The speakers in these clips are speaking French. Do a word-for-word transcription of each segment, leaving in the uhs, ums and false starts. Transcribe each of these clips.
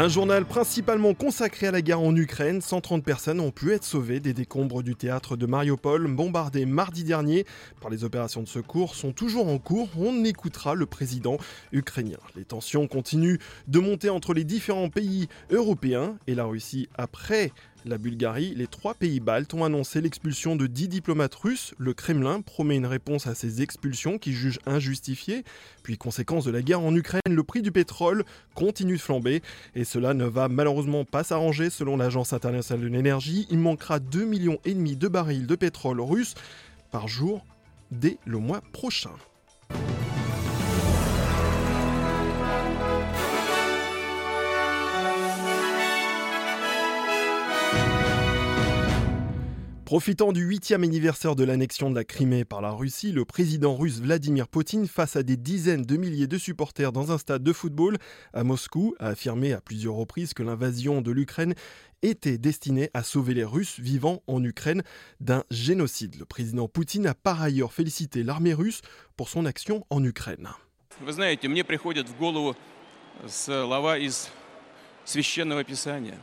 Un journal principalement consacré à la guerre en Ukraine. cent trente personnes ont pu être sauvées des décombres du théâtre de Mariupol, bombardé mardi dernier par les opérations de secours, sont toujours en cours. On écoutera le président ukrainien. Les tensions continuent de monter entre les différents pays européens et la Russie. Après la Bulgarie, les trois pays baltes ont annoncé l'expulsion de dix diplomates russes. Le Kremlin promet une réponse à ces expulsions qu'il juge injustifiées. Puis, conséquence de la guerre en Ukraine, le prix du pétrole continue de flamber. Et cela ne va malheureusement pas s'arranger. Selon l'Agence internationale de l'énergie, il manquera deux virgule cinq millions de barils de pétrole russe par jour dès le mois prochain. Profitant du huitième anniversaire de l'annexion de la Crimée par la Russie, le président russe Vladimir Poutine, face à des dizaines de milliers de supporters dans un stade de football à Moscou, a affirmé à plusieurs reprises que l'invasion de l'Ukraine était destinée à sauver les Russes vivant en Ukraine d'un génocide. Le président Poutine a par ailleurs félicité l'armée russe pour son action en Ukraine. Вы знаете, мне приходят в голову слова из священного писания.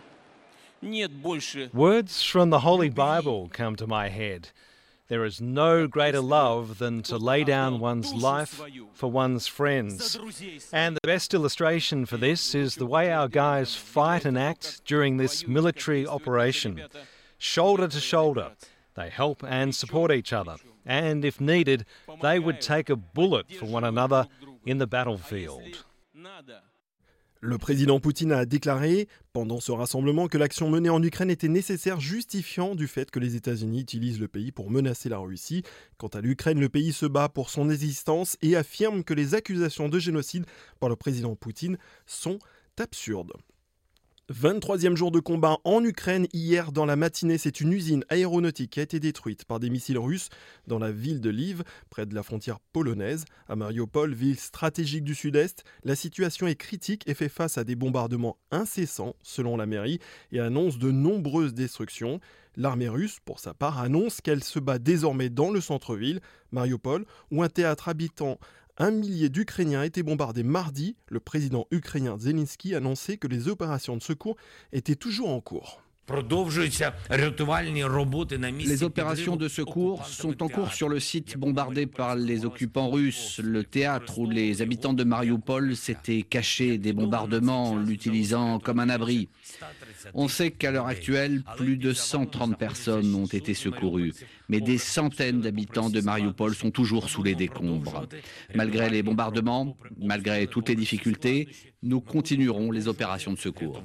Words from the Holy Bible come to my head. There is no greater love than to lay down one's life for one's friends. And the best illustration for this is the way our guys fight and act during this military operation. Shoulder to shoulder, they help and support each other. And if needed, they would take a bullet for one another in the battlefield. Le président Poutine a déclaré pendant ce rassemblement que l'action menée en Ukraine était nécessaire, justifiant du fait que les États-Unis utilisent le pays pour menacer la Russie. Quant à l'Ukraine, le pays se bat pour son existence et affirme que les accusations de génocide par le président Poutine sont absurdes. vingt-troisième jour de combat en Ukraine. Hier, dans la matinée, c'est une usine aéronautique qui a été détruite par des missiles russes dans la ville de Lviv, près de la frontière polonaise. À Mariupol, ville stratégique du sud-est, la situation est critique et fait face à des bombardements incessants, selon la mairie, et annonce de nombreuses destructions. L'armée russe, pour sa part, annonce qu'elle se bat désormais dans le centre-ville, Mariupol, où un théâtre habitant Un millier d'Ukrainiens étaient bombardés mardi. Le président ukrainien Zelensky annonçait que les opérations de secours étaient toujours en cours. Les opérations de secours sont en cours sur le site bombardé par les occupants russes, le théâtre où les habitants de Mariupol s'étaient cachés des bombardements, l'utilisant comme un abri. On sait qu'à l'heure actuelle, plus de cent trente personnes ont été secourues, mais des centaines d'habitants de Mariupol sont toujours sous les décombres. Malgré les bombardements, malgré toutes les difficultés, nous continuerons les opérations de secours.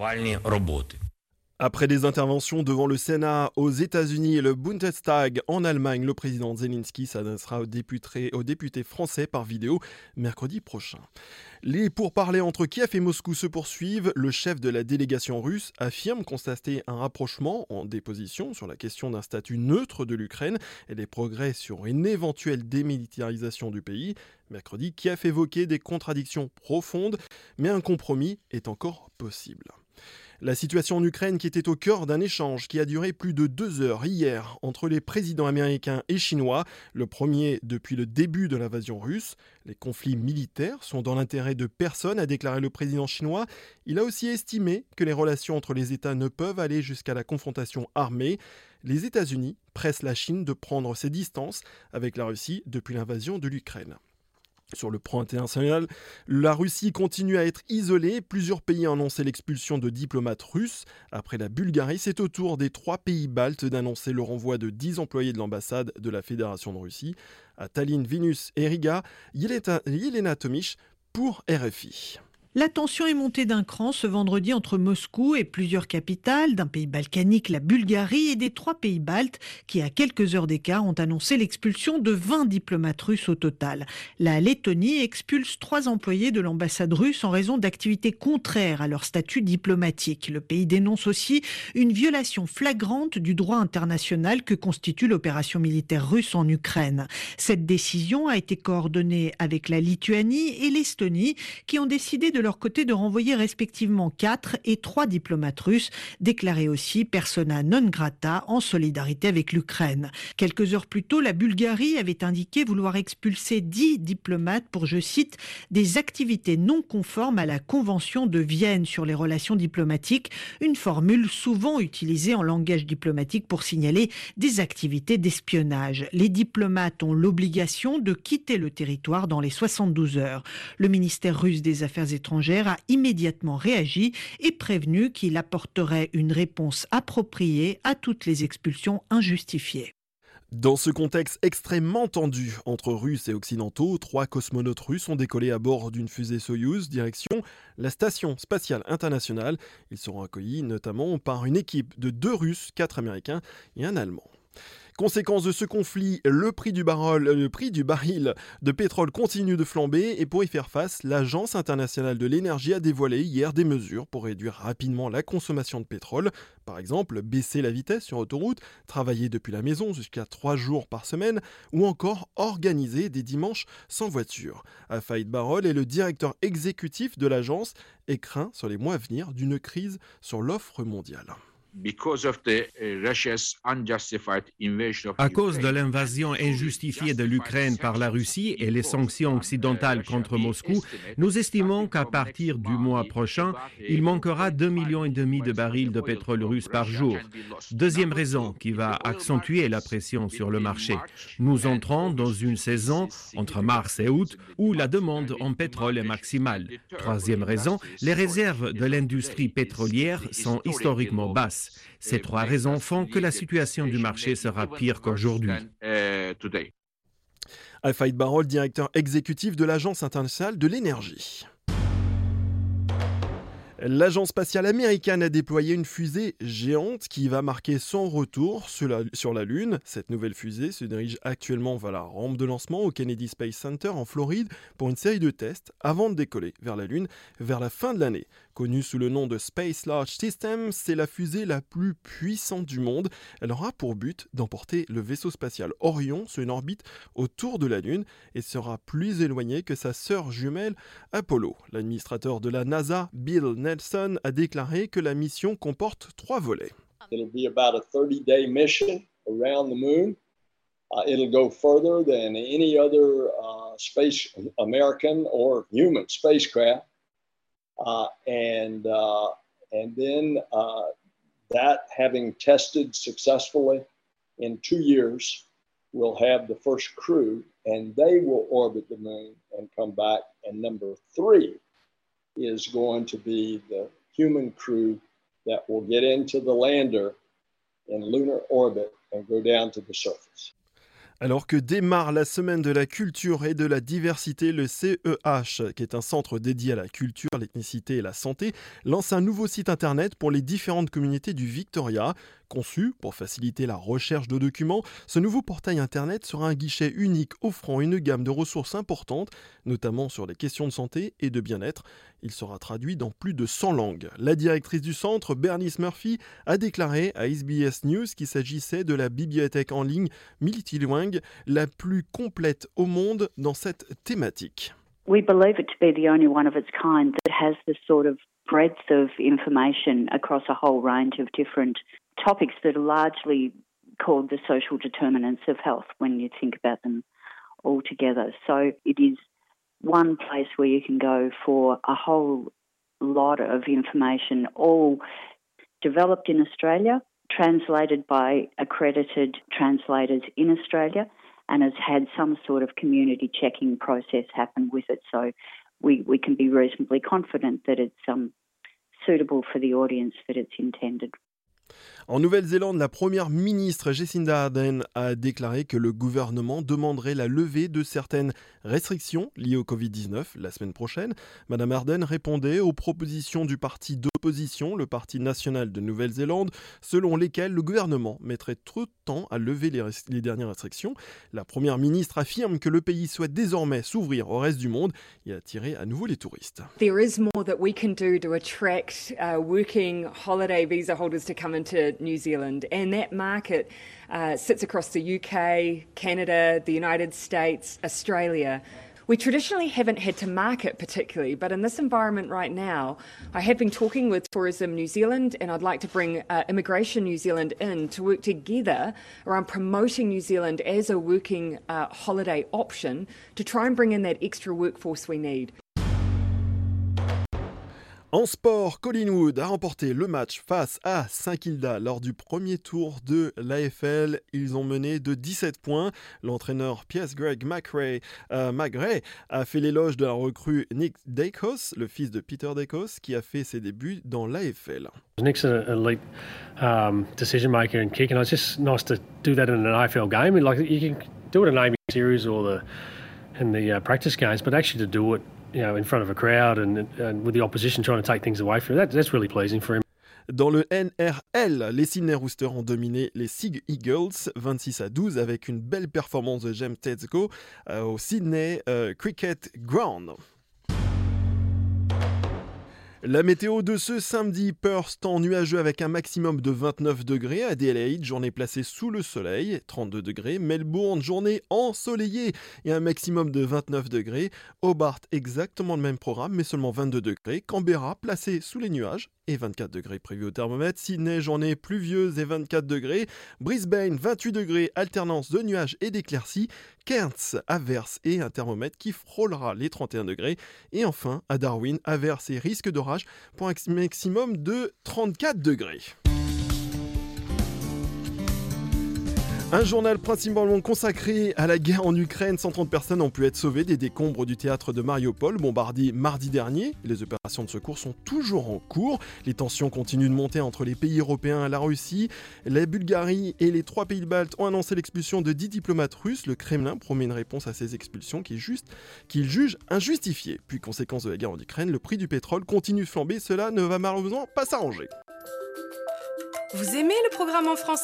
Après des interventions devant le Sénat aux États-Unis et le Bundestag en Allemagne, le président Zelensky s'adressera aux députés, aux députés français par vidéo mercredi prochain. Les pourparlers entre Kiev et Moscou se poursuivent. Le chef de la délégation russe affirme constater un rapprochement en déposition sur la question d'un statut neutre de l'Ukraine et des progrès sur une éventuelle démilitarisation du pays. Mercredi, Kiev évoquait des contradictions profondes, mais un compromis est encore possible. La situation en Ukraine qui était au cœur d'un échange qui a duré plus de deux heures hier entre les présidents américains et chinois, le premier depuis le début de l'invasion russe. Les conflits militaires sont dans l'intérêt de personne, a déclaré le président chinois. Il a aussi estimé que les relations entre les États ne peuvent aller jusqu'à la confrontation armée. Les États-Unis pressent la Chine de prendre ses distances avec la Russie depuis l'invasion de l'Ukraine. Sur le plan international, la Russie continue à être isolée. Plusieurs pays ont annoncé l'expulsion de diplomates russes. Après la Bulgarie, c'est au tour des trois pays baltes d'annoncer le renvoi de dix employés de l'ambassade de la Fédération de Russie. À Tallinn, Vilnius et Riga, Yelena Tomich pour R F I. La tension est montée d'un cran ce vendredi entre Moscou et plusieurs capitales d'un pays balkanique, la Bulgarie, et des trois pays baltes qui, à quelques heures d'écart, ont annoncé l'expulsion de vingt diplomates russes au total. La Lettonie expulse trois employés de l'ambassade russe en raison d'activités contraires à leur statut diplomatique. Le pays dénonce aussi une violation flagrante du droit international que constitue l'opération militaire russe en Ukraine. Cette décision a été coordonnée avec la Lituanie et l'Estonie qui ont décidé de leur côté de renvoyer respectivement quatre et trois diplomates russes, déclarés aussi persona non grata en solidarité avec l'Ukraine. Quelques heures plus tôt, la Bulgarie avait indiqué vouloir expulser dix diplomates pour, je cite, des activités non conformes à la Convention de Vienne sur les relations diplomatiques, une formule souvent utilisée en langage diplomatique pour signaler des activités d'espionnage. Les diplomates ont l'obligation de quitter le territoire dans les soixante-douze heures. Le ministère russe des Affaires étrangères a immédiatement réagi et prévenu qu'il apporterait une réponse appropriée à toutes les expulsions injustifiées. Dans ce contexte extrêmement tendu entre Russes et Occidentaux, trois cosmonautes russes ont décollé à bord d'une fusée Soyouz, direction la Station spatiale internationale. Ils seront accueillis notamment par une équipe de deux Russes, quatre Américains et un Allemand. Conséquence de ce conflit, le prix du baril, le prix du baril de pétrole continue de flamber et pour y faire face, l'Agence internationale de l'énergie a dévoilé hier des mesures pour réduire rapidement la consommation de pétrole. Par exemple, baisser la vitesse sur autoroute, travailler depuis la maison jusqu'à trois jours par semaine ou encore organiser des dimanches sans voiture. Afaïd Barol est le directeur exécutif de l'agence et craint sur les mois à venir d'une crise sur l'offre mondiale. À cause de l'invasion injustifiée de l'Ukraine par la Russie et les sanctions occidentales contre Moscou, nous estimons qu'à partir du mois prochain, il manquera deux millions et demi de barils de pétrole russe par jour. Deuxième raison qui va accentuer la pression sur le marché. Nous entrons dans une saison entre mars et août où la demande en pétrole est maximale. Troisième raison, les réserves de l'industrie pétrolière sont historiquement basses. Ces trois raisons font que la situation du marché sera pire qu'aujourd'hui. Afaïd Barol, directeur exécutif de l'Agence internationale de l'énergie. L'agence spatiale américaine a déployé une fusée géante qui va marquer son retour sur la, sur la Lune. Cette nouvelle fusée se dirige actuellement vers la rampe de lancement au Kennedy Space Center en Floride pour une série de tests avant de décoller vers la Lune vers la fin de l'année. Connue sous le nom de Space Launch System, c'est la fusée la plus puissante du monde. Elle aura pour but d'emporter le vaisseau spatial Orion sur une orbite autour de la Lune et sera plus éloignée que sa sœur jumelle Apollo. L'administrateur de la NASA, Bill Nelson, a déclaré que la mission comporte trois volets. It'll be about a thirty-day mission around the moon. Uh, it'll go further than any other uh, space American or human spacecraft. Uh, and uh, and then uh, that having tested successfully in two years, we'll have the first crew and they will orbit the moon and come back. And number three is going to be the human crew that will get into the lander in lunar orbit and go down to the surface. Alors que démarre la semaine de la culture et de la diversité, le C E H, qui est un centre dédié à la culture, l'ethnicité et la santé, lance un nouveau site internet pour les différentes communautés du Victoria. Conçu pour faciliter la recherche de documents, ce nouveau portail internet sera un guichet unique offrant une gamme de ressources importantes, notamment sur les questions de santé et de bien-être. Il sera traduit dans plus de cent langues. La directrice du centre, Bernice Murphy, a déclaré à S B S News qu'il s'agissait de la bibliothèque en ligne multilingue la plus complète au monde dans cette thématique. We believe it to be the only one of its kind that has the sort of breadth of information across a whole range of different topics that are largely called the social determinants of health when you think about them all together. So it is one place where you can go for a whole lot of information, all developed in Australia, translated by accredited translators in Australia, and has had some sort of community checking process happen with it. So we, we can be reasonably confident that it's um, suitable for the audience that it's intended. En Nouvelle-Zélande, la première ministre Jacinda Ardern a déclaré que le gouvernement demanderait la levée de certaines restrictions liées au covid dix-neuf la semaine prochaine. Madame Ardern répondait aux propositions du parti d'opposition, le Parti national de Nouvelle-Zélande, selon lesquelles le gouvernement mettrait trop de temps à lever les, res- les dernières restrictions. La première ministre affirme que le pays souhaite désormais s'ouvrir au reste du monde et attirer à nouveau les touristes. There is more that we can do to attract uh, working holiday visa holders to come into New Zealand, and that market uh, sits across the U K, Canada, the United States, Australia. We traditionally haven't had to market particularly, but in this environment right now, I have been talking with Tourism New Zealand, and I'd like to bring uh, Immigration New Zealand in to work together around promoting New Zealand as a working uh, holiday option to try and bring in that extra workforce we need. En sport, Collingwood a remporté le match face à Saint-Kilda lors du premier tour de l'A F L. Ils ont mené de dix-sept points. L'entraîneur Piers Greg McRae, euh, McRae a fait l'éloge de la recrue Nick Dacos, le fils de Peter Dacos, qui a fait ses débuts dans l'A F L. Nick's an elite um, decision maker and kick, and it's just nice to do that in an A F L game. Like you can do it in an A B series or the in the uh, practice games, but actually to do it, you know, in front of a crowd and, and with the opposition trying to take things away from that, that's really pleasing for him. Dans le N R L, les Sydney Roosters ont dominé les Sea Eagles vingt-six à douze avec une belle performance de James Tedesco euh, au Sydney euh, Cricket Ground. La météo de ce samedi, Perth, temps nuageux avec un maximum de vingt-neuf degrés. Adelaide, journée placée sous le soleil, trente-deux degrés. Melbourne, journée ensoleillée et un maximum de vingt-neuf degrés. Hobart, exactement le même programme, mais seulement vingt-deux degrés. Canberra, placé sous les nuages et vingt-quatre degrés prévus au thermomètre. Sydney, journée pluvieuse et vingt-quatre degrés. Brisbane, vingt-huit degrés, alternance de nuages et d'éclaircies. Cairns, averse et un thermomètre qui frôlera les trente et un degrés. Et enfin, à Darwin, averse et risque d'orage pour un maximum de trente-quatre degrés. Un journal principalement consacré à la guerre en Ukraine. cent trente personnes ont pu être sauvées des décombres du théâtre de Mariupol, bombardé mardi dernier. Les opérations de secours sont toujours en cours. Les tensions continuent de monter entre les pays européens et la Russie. La Bulgarie et les trois pays baltes ont annoncé l'expulsion de dix diplomates russes. Le Kremlin promet une réponse à ces expulsions qu'il qu juge injustifiées. Puis, conséquence de la guerre en Ukraine, le prix du pétrole continue de flamber. Cela ne va malheureusement pas s'arranger. Vous aimez le programme en français ?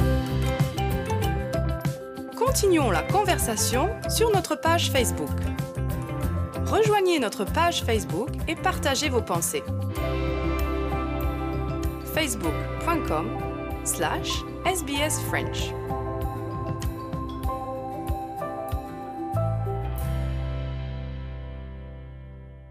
Continuons la conversation sur notre page Facebook. Rejoignez notre page Facebook et partagez vos pensées. facebook point com slash S B S French